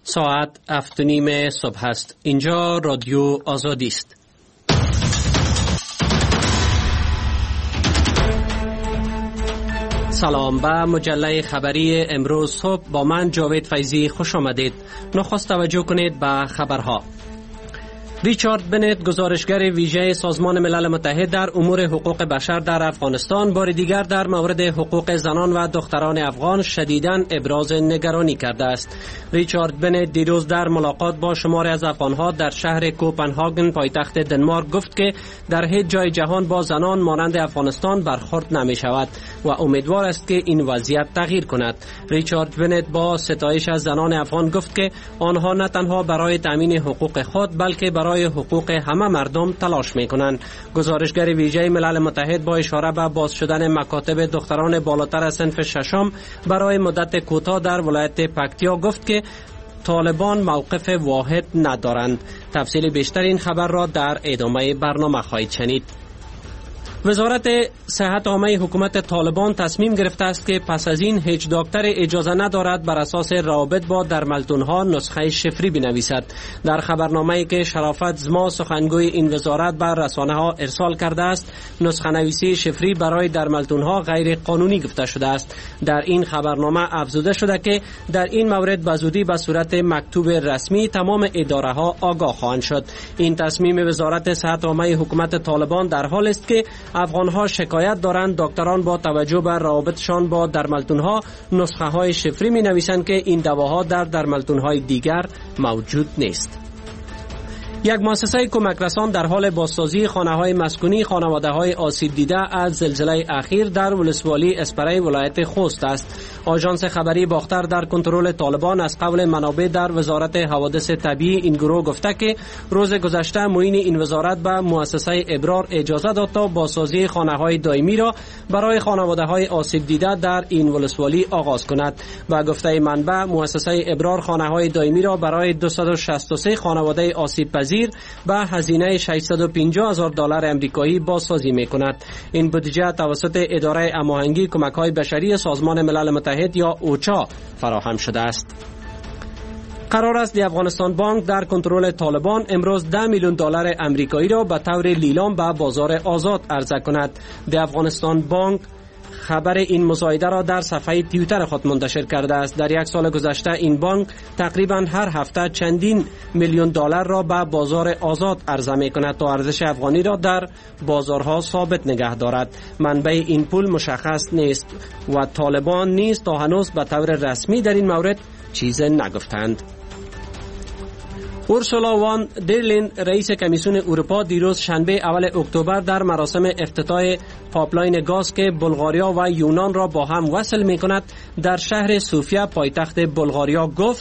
ساعت 7:30 صبح است. اینجا رادیو آزادی است. سلام به مجله خبری امروز صبح با من جاوید فیضی خوش آمدید. نخست توجه کنید به خبرها. ریچارد بنت، گزارشگر ویژه سازمان ملل متحد در امور حقوق بشر در افغانستان، بار دیگر در مورد حقوق زنان و دختران افغان شدیداً ابراز نگرانی کرده است. ریچارد بنت دیروز در ملاقات با شماری از افغانها در شهر کوپنهاگن پایتخت دنمارک گفت که در هیچ جای جهان با زنان مانند افغانستان برخورد نمی شود و امیدوار است که این وضعیت تغییر کند. ریچارد بنت با ستایش از زنان افغان گفت که آنها نه تنها برای تامین حقوق خود بلکه برای حقوق همه مردم تلاش می‌کنند. گزارشگر ویژه ملل متحد با اشاره به باز شدن مکاتب دختران بالاتر از صنف ششم برای مدت کوتاه در ولایت پکتیا گفت که طالبان موقف واحد ندارند. تفصیل بیشتر این خبر را در ادامه برنامه خواهید شنید. وزارت صحت عامه حکومت طالبان تصمیم گرفته است که پس از این هیچ دکتر اجازه ندارد بر اساس روابط با درملتون‌ها نسخه شفری بنویسد. در خبرنامه‌ای که شرافت زما سخنگوی این وزارت بر رسانه‌ها ارسال کرده است، نسخه نویسی شفری برای درملتون‌ها غیر قانونی گفته شده است. در این خبرنامه افزوده شده که در این مورد به زودی به صورت مکتوب رسمی تمام اداره‌ها آگاه خواهند شد. این تصمیم وزارت صحت عامه حکومت طالبان در حال است که افغانها شکایت دارند دکتران با توجه به روابطشان با درملتون‌ها نسخه های شفری می نویسند که این دواها در درملتون‌های دیگر موجود نیست. یک مؤسسه کمک رسان در حال بازسازی خانه‌های مسکونی خانواده‌های آسیب دیده از زلزله اخیر در ولسوالی اسپری ولایت خوست است. آژانس خبری باختر در کنترل طالبان از قول منابع در وزارت حوادث طبیعی این گروه گفته که روز گذشته معین این وزارت به مؤسسه ابرار اجازه داد تا بازسازی خانه‌های دائمی را برای خانواده‌های آسیب دیده در این ولسوالی آغاز کند. با گفته منبع مؤسسه ابرار خانه‌های دائمی را برای 263 خانواده آسیب پذیر به هزینه $650,000 آمریکایی بازسازی می‌کند. این بودجه توسط اداره هماهنگی کمک‌های بشری سازمان ملل متحد یا اوچا فراهم شده است. قرار است افغانستان بانک در کنترل طالبان امروز $10 میلیون آمریکایی را به طور لیلام به بازار آزاد عرضه کند. افغانستان بانک خبر این مزایده را در صفحه توییتر خود منتشر کرده است. در یک سال گذشته این بانک تقریبا هر هفته چندین میلیون دلار را به بازار آزاد عرضه می کند تا ارزش افغانی را در بازارها ثابت نگه دارد. منبع این پول مشخص نیست و طالبان نیز تا هنوز به طور رسمی در این مورد چیزی نگفتند. اورسولا وان درلین رئیس کمیسیون اروپا دیروز شنبه اول اکتبر در مراسم افتتاح پایپلاین گاز که بلغاریا و یونان را با هم وصل می کند در شهر سوفیا پایتخت بلغاریا گفت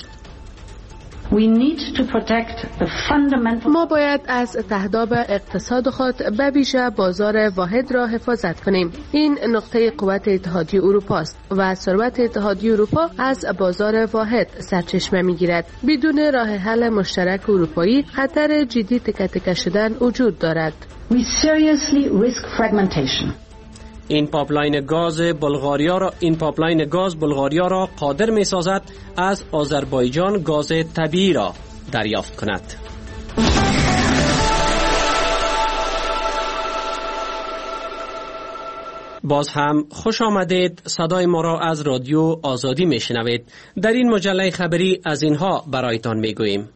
ما باید از تهداب اقتصاد خود به ویژه بازار واحد را حفاظت کنیم. این نقطه قوت اتحادیه اروپا است و ثروت اتحادیه اروپا از بازار واحد سرچشمه می‌گیرد. بدون راه حل مشترک اروپایی خطر جدی تکه تکه شدن وجود دارد. این پایپلاین گاز بلغاریا را قادر می‌سازد از آذربایجان گاز طبیعی را دریافت کند. باز هم خوش آمدید. صدای ما را از رادیو آزادی میشنوید. در این مجله خبری از اینها برایتان میگوییم.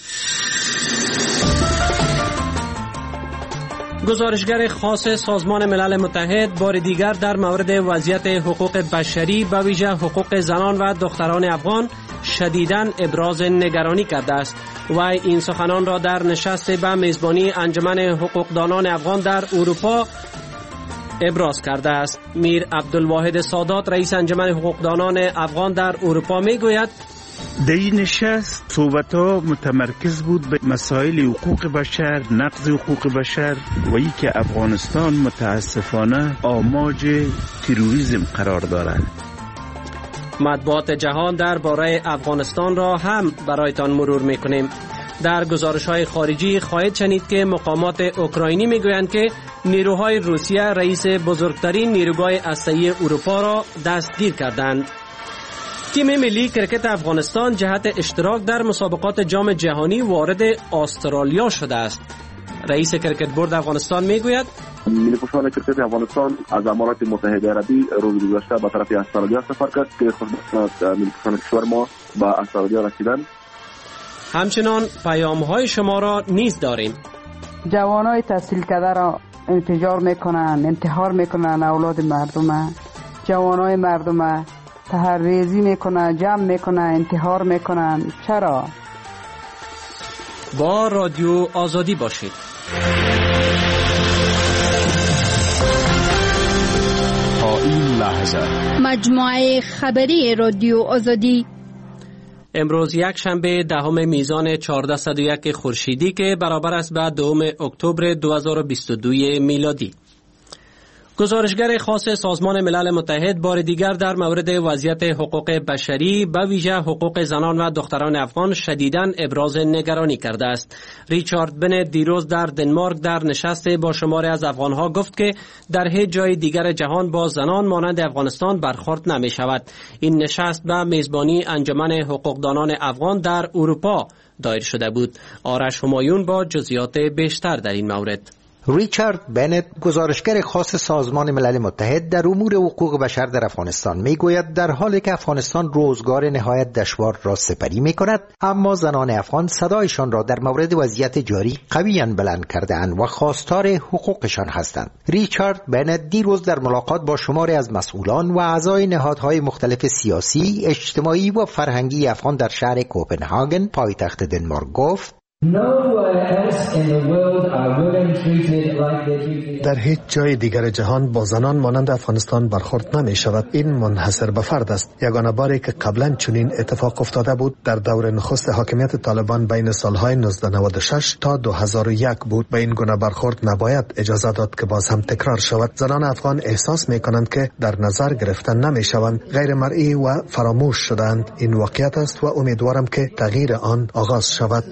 گزارشگر خاص سازمان ملل متحد بار دیگر در مورد وضعیت حقوق بشری به ویژه حقوق زنان و دختران افغان شدیداً ابراز نگرانی کرده است و این سخنان را در نشست به میزبانی انجمن حقوقدانان افغان در اروپا ابراز کرده است. میر عبدالواحد سادات رئیس انجمن حقوقدانان افغان در اروپا میگوید در این نشست صحبت‌ها متمرکز بود به مسائل حقوق بشر، نقض حقوق بشر و ای که افغانستان متاسفانه آماج تروریسم قرار دارد. مطبوعات جهان درباره افغانستان را هم برایتان مرور می‌کنیم. در گزارش‌های خارجی خواهید شنید که مقامات اوکراینی می‌گویند که نیروهای روسیه رئیس بزرگترین نیروگاه هسته‌ای اروپا را دستگیر کردند. تیم ملی کرکت افغانستان جهت اشتراک در مسابقات جام جهانی وارد استرالیا شده است. رئیس کرکت بورد افغانستان میگوید ملی پوشان کرکت افغانستان از امارات متحده عربی روز گذشته به طرف استرالیا سفر کرد که خوشبختانه ملی پوشان کشور ما به استرالیا رسیدند. همچنان پیام‌های شما را نیز داریم. جوانای تحصیل کرده را انفجار میکنن، انتحار میکنن، اولاد مردم، جوانای مردم تحریزی میکنن، جمع میکنن، انتحار میکنن. چرا؟ با رادیو آزادی باشید. تا این لحظه مجموعه خبری رادیو آزادی امروز یک شنبه 10 میزان 1401 خورشیدی که برابر است به 2 اکتبر 2022 میلادی. گزارشگر خاص سازمان ملل متحد بار دیگر در مورد وضعیت حقوق بشری به ویژه حقوق زنان و دختران افغان شدیداً ابراز نگرانی کرده است. ریچارد بنت دیروز در دنمارک در نشست با شماری از افغانها گفت که در هیچ جای دیگر جهان با زنان مانند افغانستان برخورد نمی شود. این نشست به میزبانی انجمن حقوقدانان افغان در اروپا دایر شده بود. آرش همایون با جزئیات بیشتر در این مورد. ریچارد بنت گزارشگر خاص سازمان ملل متحد در امور حقوق بشر در افغانستان میگوید در حالی که افغانستان روزگار نهایت دشوار را سپری میکند، اما زنان افغان صدایشان را در مورد وضعیت جاری قویاً بلند کرده‌اند و خواستار حقوقشان هستند. ریچارد بنت دیروز در ملاقات با شماری از مسئولان و اعضای نهادهای مختلف سیاسی، اجتماعی و فرهنگی افغان در شهر کوپنهاگن پایتخت دنمارک گفت در هیچ جای دیگر جهان با زنان مانند افغانستان برخورد نمی شود. این منحصر به فرد است. یگانه باری که قبلا چنین اتفاق افتاده بود در دور نخست حاکمیت طالبان بین سالهای 1996 تا 2001 بود. به این گونه برخورد نباید اجازه داد که باز هم تکرار شود. زنان افغان احساس می کنند که در نظر گرفتن نمی شوند، غیر مرئی و فراموش شدند. این واقعیت است و امیدوارم که تغییر آن آغاز شود.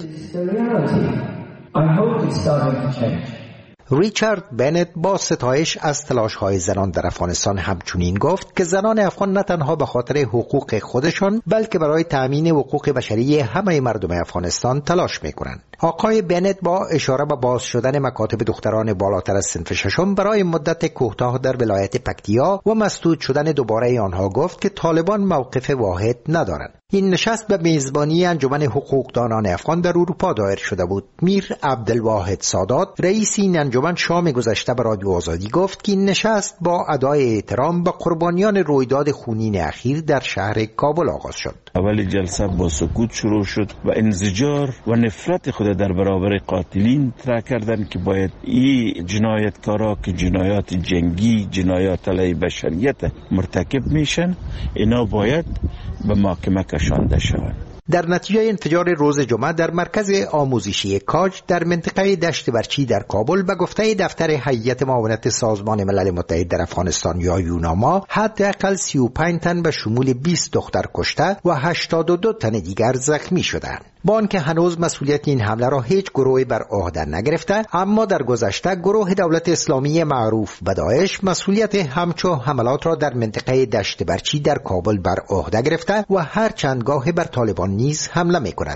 ریچارد بنت با ستایش از تلاش‌های زنان در افغانستان همچنین گفت که زنان افغان نه تنها به خاطر حقوق خودشان بلکه برای تأمین حقوق بشری همه مردم افغانستان تلاش می‌کنند. آقای بنت با اشاره به باز شدن مکاتب دختران بالاتر از صنف ششم برای مدت کوتاه در ولایت پکتیا و مسدود شدن دوباره آنها گفت که طالبان موقف واحد ندارند. این نشست به میزبانی انجمن حقوقدانان افغان در اروپا دایر شده بود. میر عبدالواحد سادات رئیس این انجمن شام گذشته به رادیو آزادی گفت که این نشست با ادای احترام به قربانیان رویداد خونین اخیر در شهر کابل آغاز شد. اول جلسه با سکوت شروع شد و انزجار و نفرت خود در برابر قاتلین اطلاع کردند که باید این جنایتکارا که جنایات جنگی، جنایات علیه بشریت مرتکب میشن، اینا باید به محاکمه کشانده شوند. در نتیجه انفجار روز جمعه در مرکز آموزشی کاج در منطقه دشت برچی در کابل به گفته دفتر هیئت معاونت سازمان ملل متحد در افغانستان یا یوناما حداقل 35 تن به شمول 20 دختر کشته و 82 تن دیگر زخمی شدند. با آنکه هنوز مسئولیت این حمله را هیچ گروهی بر عهده نگرفته، اما در گذشته گروه دولت اسلامی معروف به داعش مسئولیت همچو حملات را در منطقه دشت برچی در کابل بر عهده گرفته و هر چند گاه بر طالبان نیز حمله می‌کند.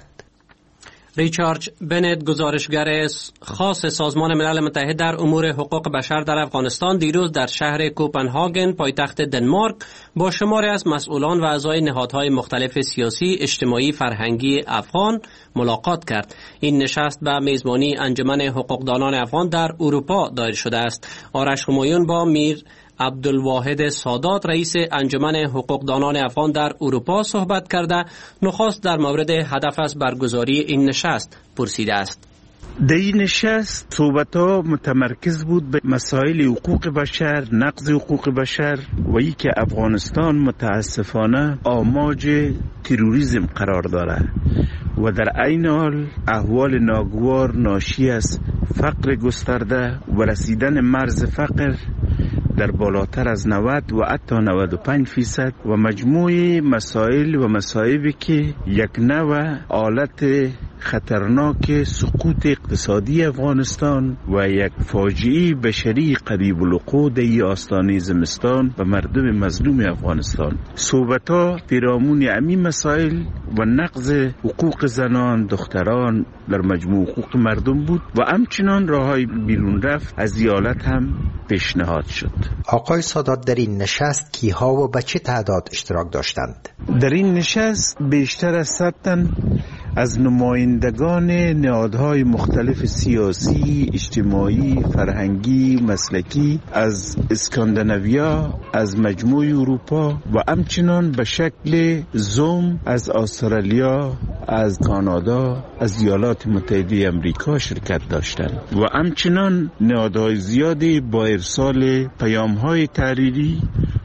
ریچارد بنت گزارشگر خاص سازمان ملل متحد در امور حقوق بشر در افغانستان دیروز در شهر کوپنهاگن پایتخت دنمارک با شماری از مسئولان و اعضای نهادهای مختلف سیاسی، اجتماعی، فرهنگی افغان ملاقات کرد. این نشست به میزبانی انجمن حقوقدانان افغان در اروپا دایر شده است. آرش همایون با میر عبدالواحد سادات رئیس انجمن حقوقدانان افغان در اروپا صحبت کرده نخست در مورد هدف از برگزاری این نشست پرسیده است. در این نشست صحبت‌ها متمرکز بود به مسائل حقوق بشر، نقض حقوق بشر و ای که افغانستان متاسفانه آماج تروریسم قرار داره و در عین حال احوال ناگوار ناشی از فقر گسترده و رسیدن مرز فقر در بالاتر از 90 و حتی 95% و مجموعه مسائل و مصائبی که یک نوع حالت خطرناک سقوط اقتصادی افغانستان و یک فاجعه بشری قریب الوقوع در آستانه زمستان و مردم مظلوم افغانستان. صحبت‌ها پیرامون امی مسائل و نقض حقوق زنان، دختران در مجموع حقوق مردم بود و همچنان راههای بیرون رفت از ایالت هم پیشنهاد شد. آقای سادات، در این نشست کیها و به چه تعداد اشتراک داشتند؟ در این نشست بیشتر از 100 تن از نمایندگان نهادهای مختلف سیاسی، اجتماعی، فرهنگی، مسلکی از اسکاندیناویا، از مجموع اروپا و همچنان به شکل زوم از استرالیا، از کانادا، از ایالات متحده امریکا شرکت داشتند و همچنان نهادهای زیادی با ارسال پیام‌های تحریری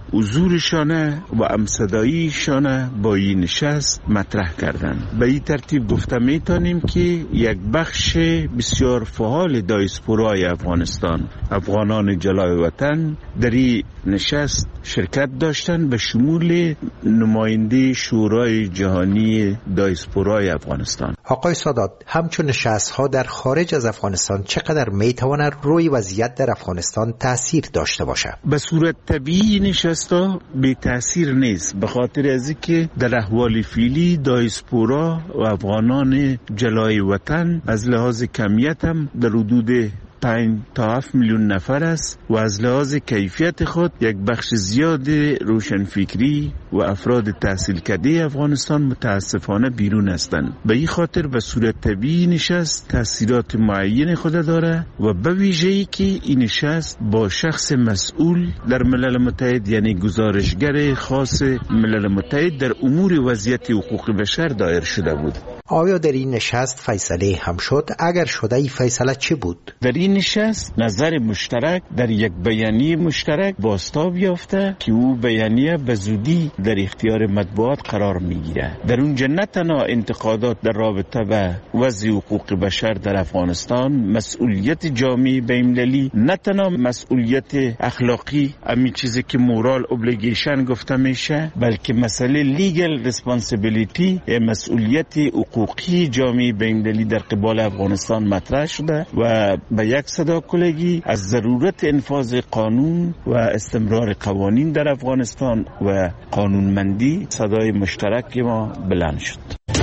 حضورشانه و همصداییشانه با این نشست مطرح کردند. به این ترتیب گفته میتونیم که یک بخش بسیار فعال دیاسپورای افغانستان، افغانان جلای وطن، در این نشست شرکت داشتند به شمول نماینده شورای جهانی دیاسپورای افغانستان. آقای سادات، همچون نشست‌ها در خارج از افغانستان چقدر میتواند روی وضعیت در افغانستان تأثیر داشته باشد؟ به صورت طبیعی نشست‌ها بی تأثیر نیست، به خاطر از اینکه در احوال فعلی دیاسپورا و افغانان جلای وطن از لحاظ کمیت هم در حدود 5 تا 7 میلیون نفر است و از لحاظ کیفیت خود یک بخش زیاد روشنفکری و افراد تحصیل کرده افغانستان متاسفانه بیرون هستند. به این خاطر به صورت طبیعی نشست تاثیرات معین خود داره و به ویژه‌ای که این نشست با شخص مسئول در ملل متحد، یعنی گزارشگر خاص ملل متحد در امور وضعیت حقوق بشر دایر شده بود. آیا در این نشست فیصله هم شد؟ اگر شده این فیصله چه بود؟ در این نشست نظر مشترک در یک بیانیه مشترک بازتاب یافته که او بیانیه به زودی در اختیار مطبوعات قرار میگیره. در اونجا نه تنها انتقادات در رابطه به وضع حقوق بشر در افغانستان، مسئولیت جامعه بین‌المللی، نه تنها مسئولیت اخلاقی، همین چیزی که مورال اوبلیگیشن گفته میشه، بلکه مسئله لیگل ریسپانسیبیلیتی، مسئولیت حقوقی جامعه بین‌المللی در قبال افغانستان مطرح شده و به یک صدا کلگی از ضرورت انفاذ قانون و استمرار قوانین در افغانستان و قانونمندی صدای مشترک ما بلند شد.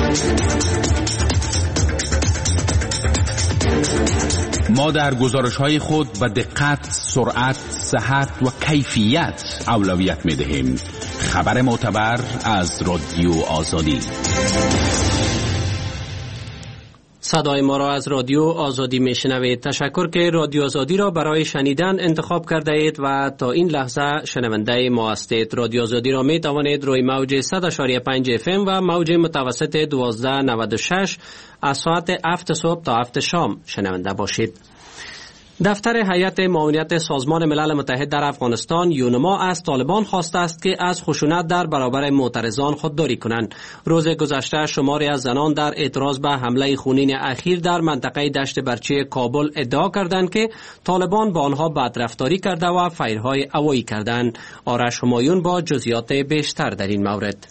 ما در گزارش‌های خود به دقت، سرعت، صحت و کیفیت اولویت می‌دهیم. خبر معتبر از رادیو آزادی. صدای ما را از رادیو آزادی میشنوید. تشکر که رادیو آزادی را برای شنیدن انتخاب کرده اید و تا این لحظه شنونده ما هستید. رادیو آزادی را می توانید روی موج 100.5 FM و موج متوسط 1296 از ساعت 7 صبح تا 7 شام شنونده باشید. دفتر هیئت معاونت سازمان ملل متحد در افغانستان یونما از طالبان خواسته است که از خشونت در برابر معترضان خودداری کنند. روز گذشته شماری از زنان در اعتراض به حمله خونین اخیر در منطقه دشت برچی کابل ادعا کردند که طالبان با آنها بدرفتاری کرده و فیرهای هوایی کردند. آرش همایون با جزئیات بیشتر در این مورد.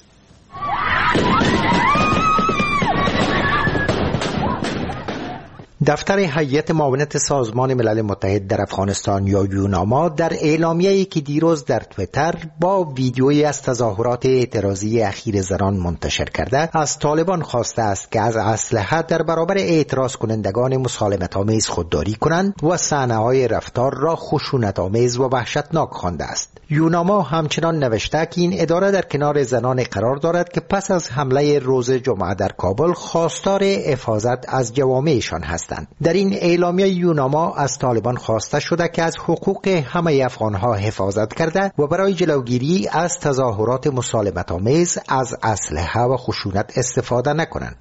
دفتر هیئت معاونت سازمان ملل متحد در افغانستان یا یوناما در اعلامیه‌ای که دیروز در توییتر با ویدیویی از تظاهرات اعتراضی اخیر زنان منتشر کرده از طالبان خواسته است که از اسلحه در برابر اعتراض کنندگان مسالمت‌آمیز خودداری کنند و صحنه‌های رفتار را خشونت‌آمیز و وحشتناک خوانده است. یوناما همچنان نوشته که این اداره در کنار زنان قرار دارد که پس از حمله روز جمعه در کابل خواستار حفاظت از جوامعشان هستند. در این اعلامیه یوناما از طالبان خواسته شده که از حقوق همه افغانها حفاظت کرده و برای جلوگیری از تظاهرات مسالمت‌آمیز از اسلحه و خشونت استفاده نکنند.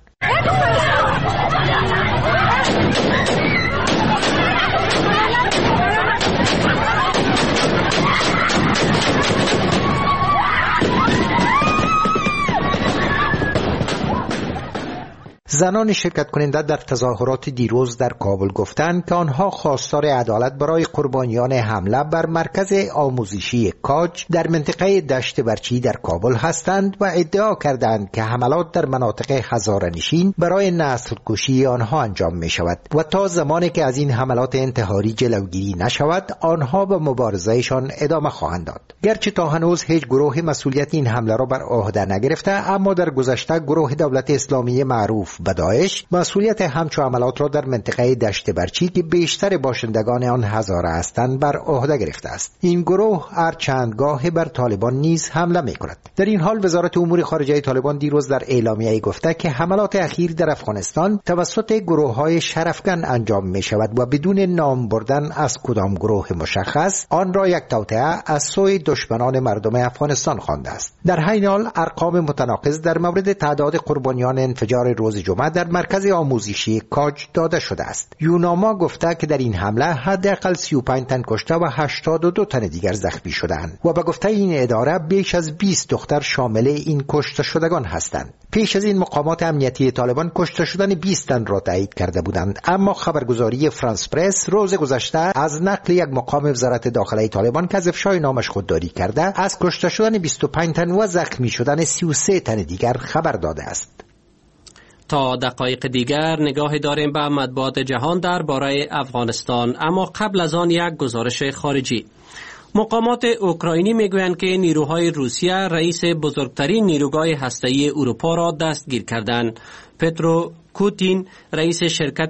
زنان شرکت کننده در تظاهرات دیروز در کابل گفتند که آنها خواستار عدالت برای قربانیان حمله بر مرکز آموزشی کاج در منطقه دشت برچی در کابل هستند و ادعا کردند که حملات در مناطق هزاره‌نشین برای نسل کشی آنها انجام می شود و تا زمانی که از این حملات انتحاری جلوگیری نشود آنها به مبارزهشان ادامه خواهند داد. گرچه تا هنوز هیچ گروه مسئولیت این حمله را بر عهده نگرفته، اما در گذشته گروه دولت اسلامی معروف به داعش مسئولیت همچو عملات را در منطقه دشت برچی که بیشتر باشندگان آن هزاره هستند بر عهده گرفته است. این گروه هر چندگاه بر طالبان نیز حمله می‌کند. در این حال وزارت امور خارجه طالبان دیروز در اعلامیه‌ای گفته که حملات اخیر در افغانستان توسط گروه‌های شرفکن انجام می‌شود و بدون نام بردن از کدام گروه مشخص آن را یک توطئه از سوی دشمنان مردم افغانستان خوانده است. در همین حال ارقام متناقض در مورد تعداد قربانیان انفجار روز جمعه در مرکز آموزشی کاج داده شده است. یوناما گفته که در این حمله حداقل 35 تن کشته و 82 تن دیگر زخمی شدند و به گفته این اداره بیش از 20 دختر شامل این کشته شدگان هستند. پیش از این مقامات امنیتی طالبان کشته شدن 20 تن را تایید کرده بودند، اما خبرگزاری فرانس پرس روز گذشته از نقل یک مقام وزارت داخله طالبان که از افشای نامش خودداری کرده از کشته شدن 25 تن و زخمی شدن 33 تن دیگر خبر داده است. تا دقایق دیگر نگاه داریم به مطبوعات جهان درباره افغانستان، اما قبل از آن یک گزارش خارجی. مقامات اوکراینی میگویند که نیروهای روسیه رئیس بزرگترین نیروگاه هسته‌ای اروپا را دستگیر کردند. پترو کوتین رئیس شرکت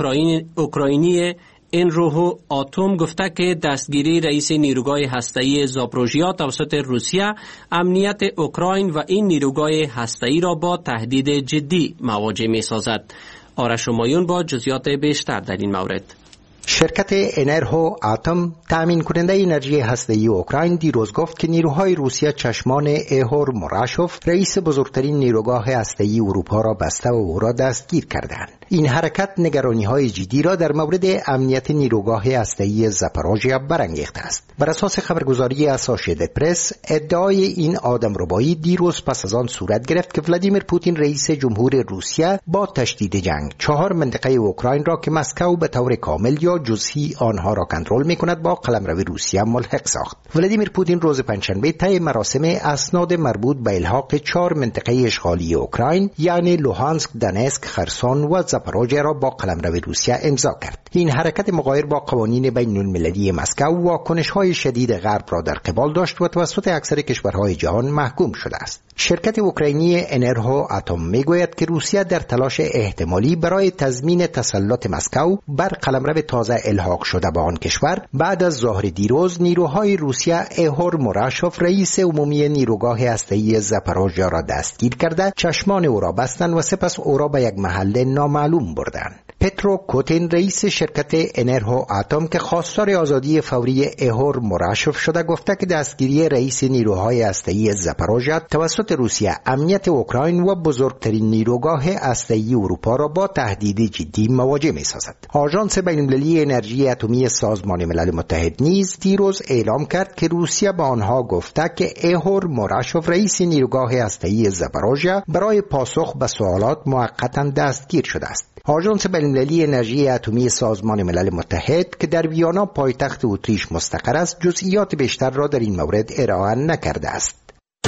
اوکراینی انروهو آتوم گفته که دستگیری رئیس نیروگاه هسته‌ای زاپروژیا توسط روسیه امنیت اوکراین و این نیروگاه هسته‌ای را با تهدید جدی مواجه می‌سازد. آرش همایون با جزئیات بیشتر در این مورد. شرکت انرهو آتوم تامین کننده انرژی هسته‌ای اوکراین دیروز گفت که نیروهای روسیه چشمان ایهور موراشوف رئیس بزرگترین نیروگاه هسته‌ای اروپا را بسته و او را دستگیر کردند. این حرکت نگرانی‌های جدی را در مورد امنیت نیروگاه هسته‌ای زاپاروژیا برانگیخته است. بر اساس خبرگزاری اسوسییتد پرس ادعای این آدمربایی دیروز پس از آن صورت گرفت که ولادیمیر پوتین رئیس جمهور روسیه با تشدید جنگ 4 منطقه اوکراین را که مسکو به طور کامل یا جزئی آنها را کنترل می‌کند با قلمرو روسیه ملحق ساخت. ولادیمیر پوتین روز پنجشنبه طی مراسم اسناد مربوط به الحاق 4 منطقه اشغالی اوکراین یعنی لوهانسک، دونتسک، خرسون و زاپاروژیا را با قلمرو روسیه امضا کرد. این حرکت مغایر با قوانین بین‌المللی مسکو واکنش‌های شدید غرب را در قبال داشت و توسط اکثر کشورهای جهان محکوم شده است. شرکت اوکراینی انرهو آتوم میگوید که روسیه در تلاش احتمالی برای تضمین تسلط مسکو بر قلمرو تازه الحاق شده به آن کشور بعد از ظهر دیروز نیروهای روسیه ایهور موراشوف رئیس عمومی نیروگاه هسته‌ای زاپاروژیا را دستگیر کرده، چشمان او را بستند و سپس او را به یک محل نامعلوم بردند. پترو کوتین رئیس شرکت انرهو آتوم که خواستار آزادی فوری ایهور موراشوف شده گفته که دستگیری رئیس نیروهای هسته‌ای زاپاروژیا توسط روسیه امنیت اوکراین و بزرگترین نیروگاه هسته‌ای اروپا را با تهدید جدی مواجه می‌سازد. آژانس بین‌المللی انرژی اتمی سازمان ملل متحد نیز دیروز اعلام کرد که روسیه به آنها گفته که ایهور موراشوف رئیس نیروگاه هسته‌ای زاپاروژیا برای پاسخ به سوالات موقتا دستگیر شده است. آژانس بین‌المللی انرژی اتمی سازمان ملل متحد که در ویانا پایتخت اتریش مستقر است جزئیات بیشتر را در این مورد ارائه نکرده است.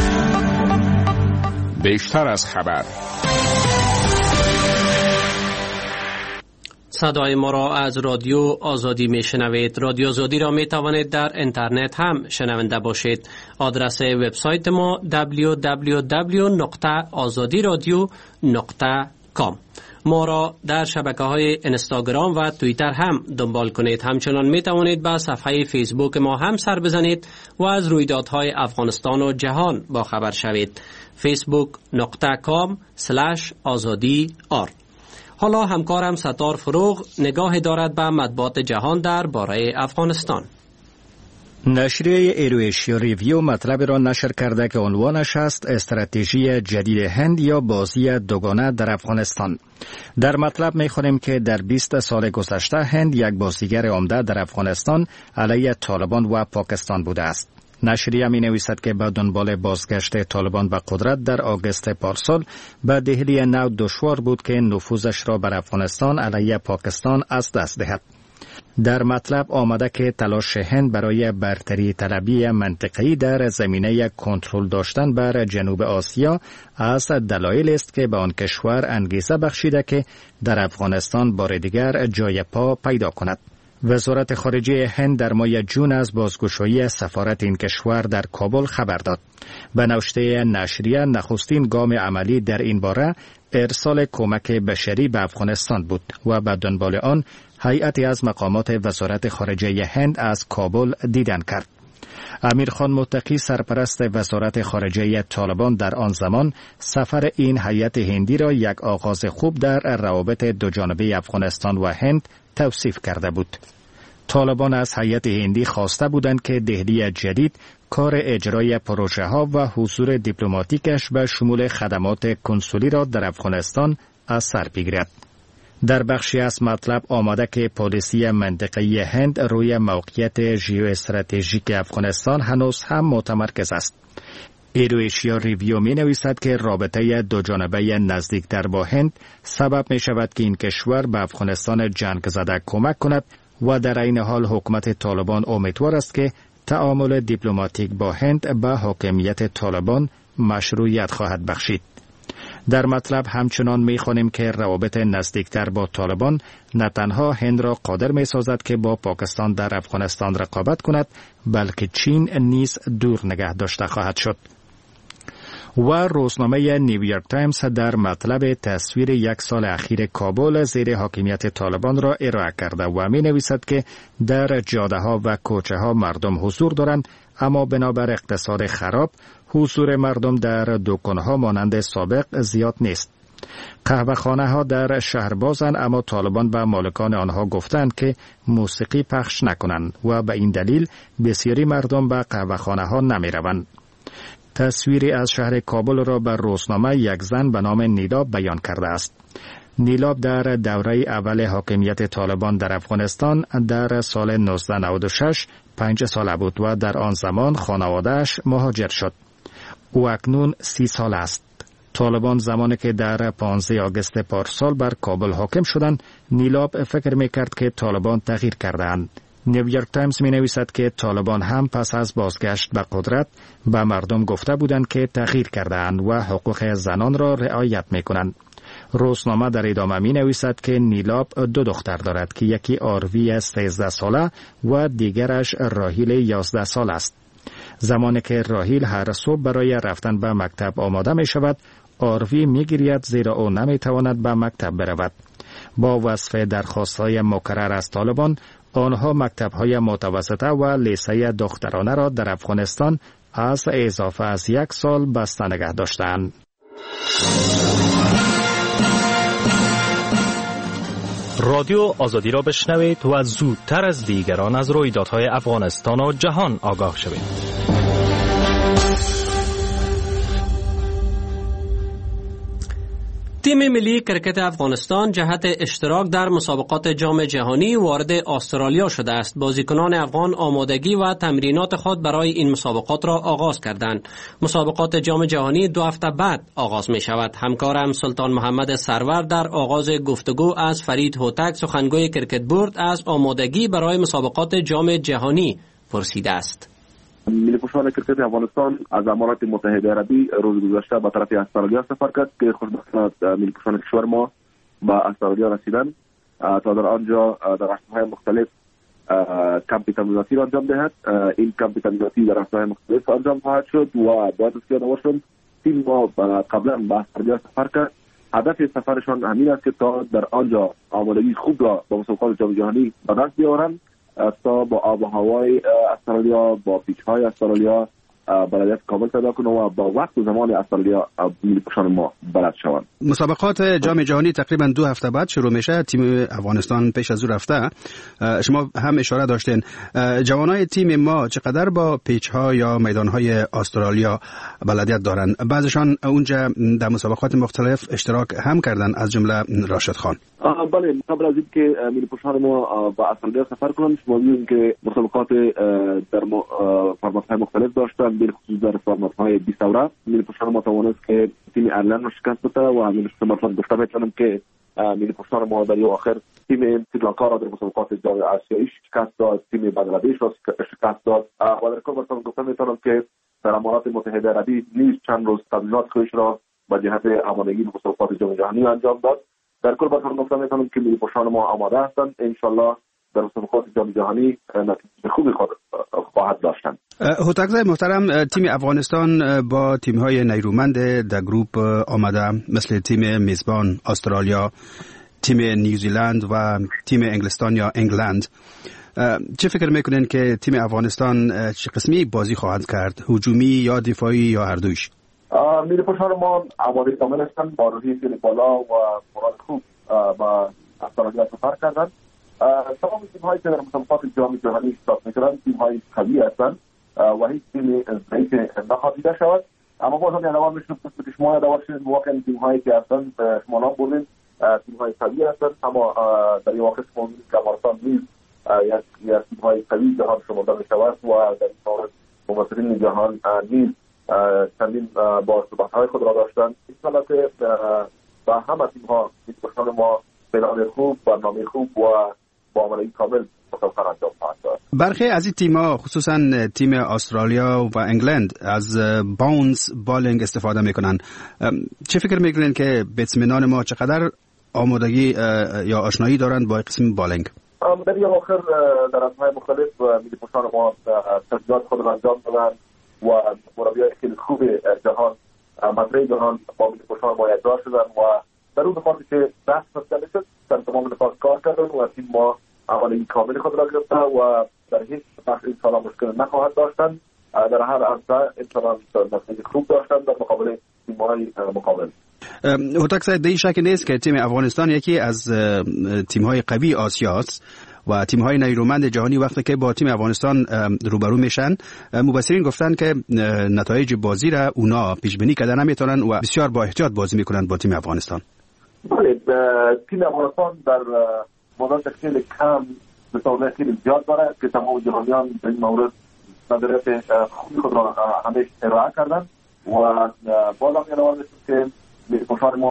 بیشتر از خبر. صدای ما را از رادیو آزادی می شنوید. رادیو آزادی را می توانید در اینترنت هم شنونده باشید. آدرس وبسایت ما www.azadiradio.com. ما را در شبکه‌های اینستاگرام و توییتر هم دنبال کنید. همچنان می توانید به صفحه فیسبوک ما هم سر بزنید و از رویدادهای افغانستان و جهان با خبر شوید. facebook.com/azadi.r. حالا همکارم ستار فروغ نگاه دارد به مطبوعات جهان درباره افغانستان. نشریه ایرویشیا ریویو مطلب را نشر کرده که عنوانش است استراتژی جدید هند یا بازی دوگانه در افغانستان. در مطلب می‌خوانیم که در 20 سال گذشته هند یک بازیگر عمده در افغانستان علیه طالبان و پاکستان بوده است. نشریه می نویسد که با دنبال بازگشت طالبان به قدرت در آگوست پارسال به دهلی نو دشوار بود که نفوذش را بر افغانستان علیه پاکستان از دست دهد. در مطلب آمده که تلاش هند برای برتری طلبی منطقه‌ای در زمینه کنترل داشتن بر جنوب آسیا از دلایل است که به آن کشور انگیزه بخشیده که در افغانستان بار دیگر جای پا پیدا کند. وزارت خارجه هند در ماه جون از بازگشایی سفارت این کشور در کابل خبر داد. به نوشته نشریه نخستین گام عملی در این باره ارسال کمک بشری به افغانستان بود و به دنبال آن هیئتی از مقامات وزارت خارجه هند از کابل دیدن کرد. امیرخان متقی سرپرست وزارت خارجه طالبان در آن زمان سفر این هیئت هندی را یک آغاز خوب در روابط دوجانبه افغانستان و هند توصیف کرده بود. طالبان از هیئت هندی خواسته بودند که دهلی جدید کار اجرای پروژه ها و حضور دیپلماتیکش به شمول خدمات کنسولی را در افغانستان از سر بگیرد. در بخشی از مطلب آمده که پالیسی منطقه‌ای هند روی موقعیت ژئواستراتژیک افغانستان هنوز هم متمرکز است. ایرویشیا ریویو می نویسد که رابطه دوجانبه نزدیکتر با هند سبب می شود که این کشور به افغانستان جنگ زده کمک کند و در این حال حکومت طالبان امیدوار است که تعامل دیپلماتیک با هند به حاکمیت طالبان مشروعیت خواهد بخشید. در مطلب همچنان می‌خوانیم که روابط نزدیکتر با طالبان نه تنها هند را قادر می‌سازد که با پاکستان در افغانستان رقابت کند، بلکه چین نیز دور نگه داشته خواهد شد. و روزنامه نیویورک تایمز در مطلب تصویر یک سال اخیر کابل زیر حاکمیت طالبان را ارائه کرده و می نویسد که در جاده ها و کوچه ها مردم حضور دارند، اما بنابر اقتصاد خراب حضور مردم در دکانها مانند سابق زیاد نیست. قهوه‌خانه ها در شهر بازند، اما طالبان به مالکان آنها گفتند که موسیقی پخش نکنند و به این دلیل بسیاری مردم به قهوه‌خانه ها نمی روند. تصویری از شهر کابل را بر روزنامه یک زن به نام نیلاب بیان کرده است. نیلاب در دوره اول حاکمیت طالبان در افغانستان در سال 1996 5 ساله بود و در آن زمان خانواده‌اش مهاجر شد. او اکنون 30 سال است. طالبان زمانی که در 15 آگوست پارسال بر کابل حاکم شدند، نیلاب فکر می‌کرد که طالبان تغییر کردند. نیویورک تایمز می نویسد که طالبان هم پس از بازگشت به قدرت به مردم گفته بودند که تغییر کردند و حقوق زنان را رعایت می کنند. روزنامه در ادامه می نویسد که نیلاب 2 دختر دارد که یکی آروی 13 ساله و دیگرش راهیل 11 سال است. زمانی که راهیل هر صبح برای رفتن به مکتب آماده می شود، آروی می گرید زیرا او نمی تواند به مکتب برود. با وصف درخواست‌های مکرر از طالبان، آنها مکتب‌های متوسطه و لیسه دخترانه را در افغانستان از اضافه از 1 سال بسته نگه داشتند. رادیو آزادی را بشنوید و زودتر از دیگران از رویدادهای افغانستان و جهان آگاه شوید. تیم ملی کرکت افغانستان جهت اشتراک در مسابقات جام جهانی وارد استرالیا شده است. بازیکنان افغان آمادگی و تمرینات خود برای این مسابقات را آغاز کردند. مسابقات جام جهانی 2 هفته بعد آغاز می شود. همکارم سلطان محمد سرور در آغاز گفتگو از فرید هوتک سخنگوی کرکت بورد از آمادگی برای مسابقات جام جهانی پرسیده است. ملی پوشان کرکت افغانستان از امارات متحده عربی روز گذشته به طرف استرالیا سفر کرد که خوشبختانه ملی پوشان کشور ما به استرالیا رسیدند تا در آنجا در رسم‌های مختلف کمپ تمریناتی را انجام دهد. این کمپ تمریناتی در رسم‌های مختلف انجام خواهد شد و باید از یاد باشم تیم ما قبلا به استرالیا سفر کرد. هدف سفرشان همین است که تا در آنجا آمادگی خوب را به مسابقات جام جهانی به دست بیاورند تا با آب و هوای استرالیا، با پیچ‌های استرالیا بلدیت کامل پیدا کنه و با وقت و زمان استرالیا ملی پوشان ما بلد شوند. مسابقات جام جهانی تقریبا 2 هفته بعد شروع میشه. تیم افغانستان پیش از او رفته. شما هم اشاره داشتین جوانای تیم ما چقدر با پیچ ها یا میدان های استرالیا بلدیت دارن. بعضشان اونجا در مسابقات مختلف اشتراک هم کردن، از جمله راشد خان. بله، قبل از اینکه ملی پوشان ما با استرالیا سفر کنند شما می‌بینید که مسابقات در فرمت‌های مختلف داشتن، به خصوص در فرمت‌های 20 دوره ملی پوشان ما توانست که تیم ایرلند رو شکست بده و همین مثلا گفته می‌تونم که ملی پوشان ما در آخر تیم سریلانکا را در مسابقات جام آسیایی شکست داد، تیم بنگلادش را شکست داد و در کل مثلا گفته می‌تونم که در امارات متحده عربی نیز چند روز تمرینات خودش را به جهت آمادگی به مسابقات جام جهانی انجام داد. در کل براتون گفتم میتونم که ملی پوشان ما آماده هستند، انشالله در مسابقات جام جهانی نتیجه خوبی خواهد داشتند. هوتکزای محترم، تیم افغانستان با تیم‌های نیرومند در گروپ آمده مثل تیم میزبان استرالیا، تیم نیوزیلند و تیم انگلستان یا انگلند. چه فکر میکنین که تیم افغانستان چه قسمی بازی خواهد کرد؟ هجومی یا دفاعی یا هر دویش؟ ملی پوشان ما آماده کامل هستند، با روحیه خیلی بالا و مراد خوب با استرالیا سفر کردند. تمام تیم‌هایی که در مسابقات جام جهانی اشتراک می‌کنند تیم‌های قوی هستند و هیچ تیم ضعیف نخواهد شود. اما باز هم علاوه می‌شود که شما داشتید واقعا تیم‌هایی که هستند شما نام بردید تیم‌های قوی هستند، اما در این واقع شما می‌بینید که افغانستان نیز یک تیم‌های قوی جهان شمرده می‌شود و در این مورد ممثلین جهان نیز چندین با صحبت‌های خود را داشتند. انشاءالله که با همه تیم‌ها می‌توانند ما پلان خوب، برنامه خوب و با آمادگی کامل مسابقه انجام خواهد داد. برخی از این تیم‌ها خصوصا تیم استرالیا و انگلند از باونس بالینگ استفاده می‌کنند. چه فکر می‌کنید که بتسمنان ما چقدر آمادگی یا آشنایی دارند با قسم بالینگ؟ در این آخر در ازهای مختلف ملی پوشان ما تجهیزات خود را انجام دادند و مربیای خیلی خوب جهان مطرح جهان با ملی پوشان ما یکجا شدند و در اون نقاطی که بحث مسئله شد در تمام نقاط کار کردن و تیم ما آمادگی کامل خود را گرفته و در هیچ بخش انشاءالله مشکل نخواهد داشتن. در هر عرصه انشاءالله نتیجه خوب داشتن در مقابل تیم‌های مقابل. هوتکزای در این شک نیست که تیم افغانستان یکی از تیم‌های قوی آسیا است و تیم‌های نیرومند جهانی وقتی که با تیم افغانستان روبرو میشن مبصرین گفتن که نتایج بازی را اونا پیش بینی کردن نمیتونن و بسیار با احتیاط بازی میکنن با تیم افغانستان. بله، تیم افغانستان در مدت خیلی کم مسئولیت خیلی زیاد داره که تمام جهانیان در این مورد نظریات خوبی خود را همیشه ارائه کردن و باز هم علاوه که ملی پوشان ما